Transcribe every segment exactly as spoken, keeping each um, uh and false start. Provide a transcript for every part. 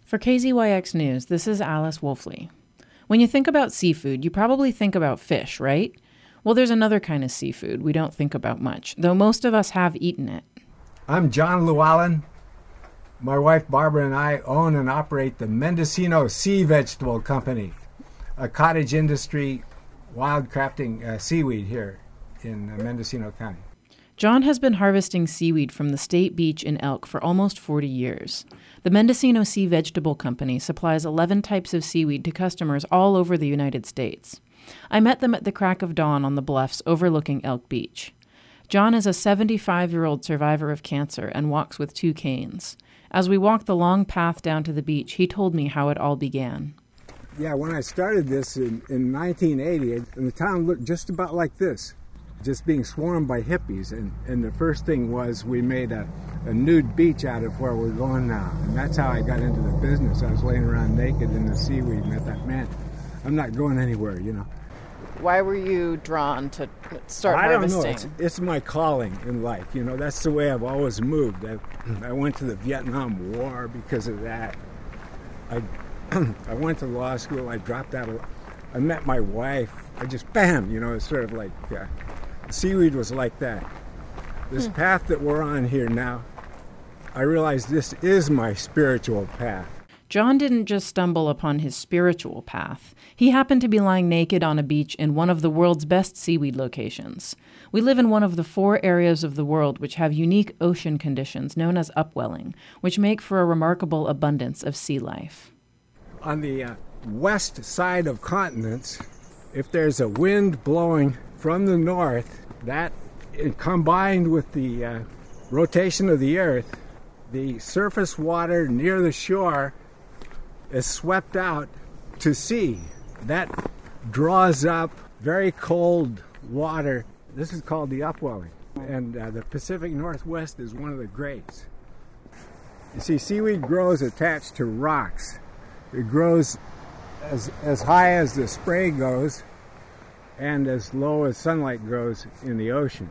For K Z Y X News, this is Alice Wolfley. When you think about seafood, you probably think about fish, right? Well, there's another kind of seafood we don't think about much, though most of us have eaten it. I'm John Llewellyn. My wife Barbara and I own and operate the Mendocino Sea Vegetable Company, a cottage industry wild crafting uh, seaweed here in uh, Mendocino County. John has been harvesting seaweed from the State Beach in Elk for almost forty years. The Mendocino Sea Vegetable Company supplies eleven types of seaweed to customers all over the United States. I met them at the crack of dawn on the bluffs overlooking Elk Beach. John is a seventy-five-year-old survivor of cancer and walks with two canes. As we walked the long path down to the beach, he told me how it all began. Yeah, when I started this in, in nineteen eighty, and the town looked just about like this, just being swarmed by hippies. And, and the first thing was we made a, a nude beach out of where we're going now. And that's how I got into the business. I was laying around naked in the seaweed and I thought, man, I'm not going anywhere, you know. Why were you drawn to start I harvesting? don't know. It's, it's my calling in life. You know, that's the way I've always moved. I, I went to the Vietnam War because of that. I I went to law school. I dropped out of... I met my wife. I just, bam, you know, it's sort of like... Uh, seaweed was like that. This hmm. path that we're on here now, I realized this is my spiritual path. John didn't just stumble upon his spiritual path. He happened to be lying naked on a beach in one of the world's best seaweed locations. We live in one of the four areas of the world which have unique ocean conditions known as upwelling, which make for a remarkable abundance of sea life. On the uh, west side of continents, if there's a wind blowing from the north, that combined with the uh, rotation of the earth, the surface water near the shore is swept out to sea. That draws up very cold water. This is called the upwelling. And uh, the Pacific Northwest is one of the greats. You see, seaweed grows attached to rocks. It grows as, as high as the spray goes and as low as sunlight goes in the ocean.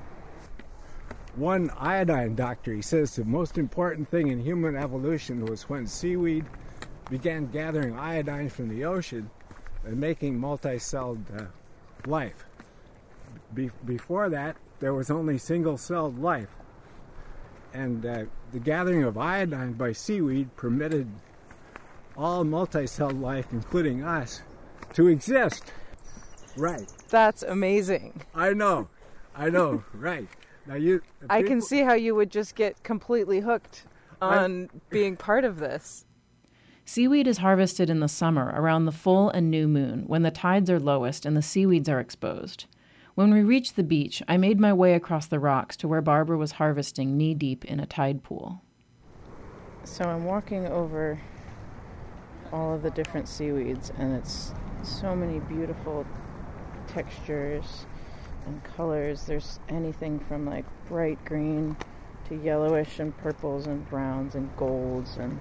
One iodine doctor, he says the most important thing in human evolution was when seaweed began gathering iodine from the ocean and making multi-celled uh, life. Be- before that, there was only single-celled life. And uh, the gathering of iodine by seaweed permitted all multi-celled life, including us, to exist. Right. That's amazing. I know. I know. Right. Now you. People, I can see how you would just get completely hooked on I, being part of this. Seaweed is harvested in the summer around the full and new moon when the tides are lowest and the seaweeds are exposed. When we reached the beach, I made my way across the rocks to where Barbara was harvesting knee-deep in a tide pool. So I'm walking over all of the different seaweeds, and it's so many beautiful textures and colors. There's anything from like bright green to yellowish and purples and browns and golds, and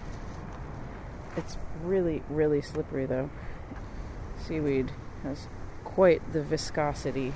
it's really, really slippery though. Seaweed has quite the viscosity.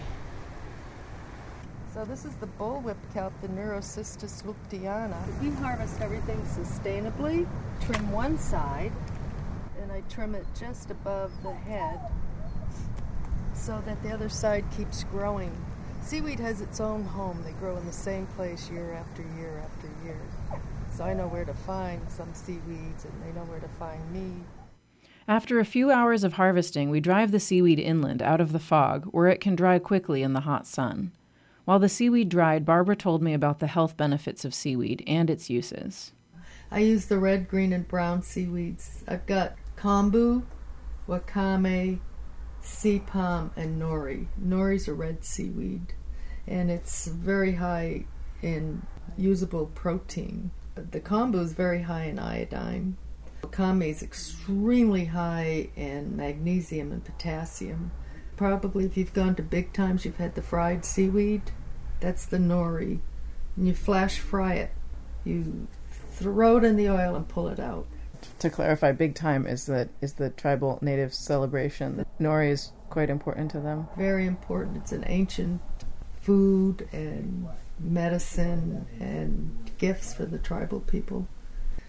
So this is the bullwhip kelp, the Neurocystis luptiana. We harvest everything sustainably, trim one side, and I trim it just above the head so that the other side keeps growing. Seaweed has its own home. They grow in the same place year after year after year. So I know where to find some seaweeds, and they know where to find me. After a few hours of harvesting, we drive the seaweed inland out of the fog, where it can dry quickly in the hot sun. While the seaweed dried, Barbara told me about the health benefits of seaweed and its uses. I use the red, green, and brown seaweeds. I've got kombu, wakame, sea palm, and nori. Nori's a red seaweed, and it's very high in usable protein. The kombu is very high in iodine. Wakame is extremely high in magnesium and potassium. Probably if you've gone to Big Times, you've had the fried seaweed. That's the nori. And you flash fry it. You throw it in the oil and pull it out. To clarify, Big Time is the, is the tribal native celebration. Nori is quite important to them. Very important. It's an ancient food and medicine and gifts for the tribal people.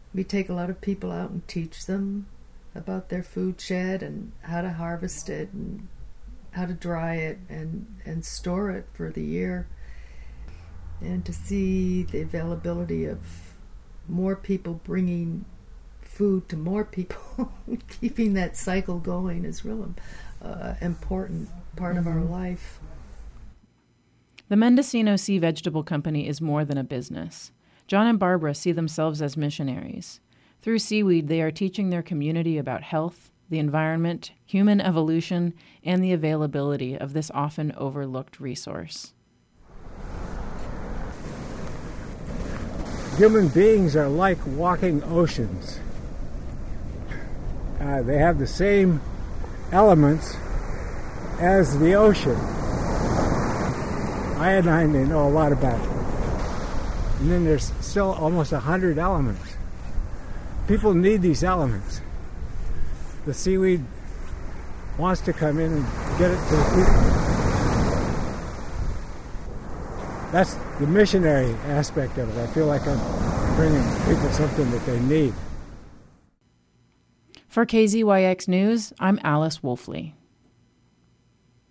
We take a lot of people out and teach them about their food shed and how to harvest it and how to dry it and, and store it for the year. And to see the availability of more people bringing food to more people, keeping that cycle going is real uh, important part mm-hmm. of our life. The Mendocino Sea Vegetable Company is more than a business. John and Barbara see themselves as missionaries. Through seaweed, they are teaching their community about health, the environment, human evolution, and the availability of this often overlooked resource. Human beings are like walking oceans. Uh, they have the same elements as the ocean. Iodine they know a lot about. And then there's still almost a hundred elements. People need these elements. The seaweed wants to come in and get it to the people. That's the missionary aspect of it. I feel like I'm bringing people something that they need. For K Z Y X News, I'm Alice Wolfley.